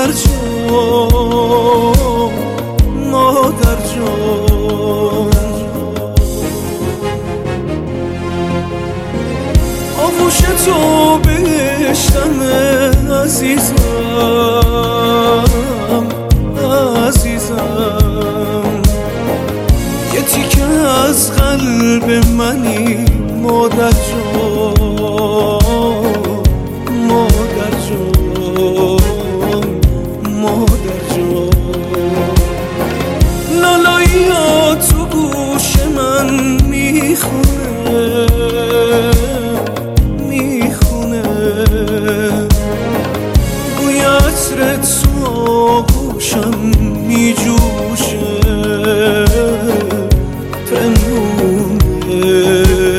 مادر جان، مادر جان. آغوش تو بهشتم عزیزم، عزیزم. یه تیکه از قلب منی مادر جان، مادر جان، مادر جان. لالایی ها تو گوش من میخونه، میخونه. بوی عطر تو آغوشم میجوشه، پنهونه،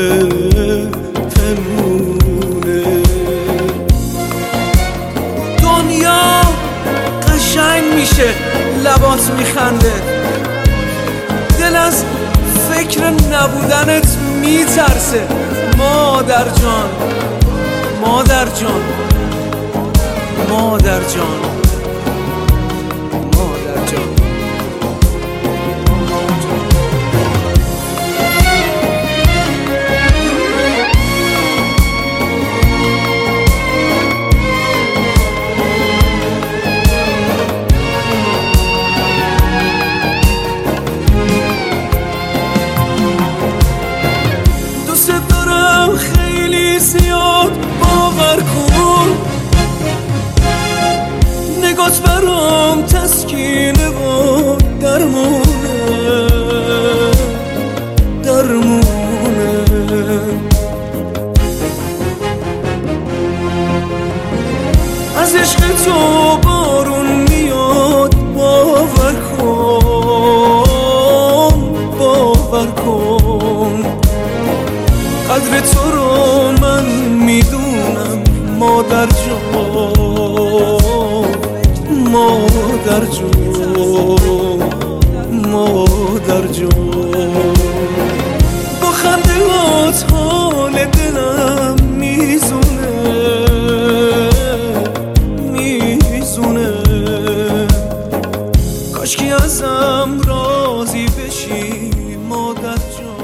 پنهونه. دنیا قشنگ میشه لبات میخنده، دل از فکر نبودنت میترسه. مادر جان، مادر جان، مادر جان، مادر جان. دوست دارم خیلی زیاد، باور کن. نگات برام تسکینه و درمونه، درمونه. از عشق تو بارون میاد، باور کن، باور کن. قدر تو رو من میدونم مادر جان، مادر جان، مادر جان. با خندهات حال دلم میزونه، میزونه. کاشکی ازم راضی بشی مادر جان.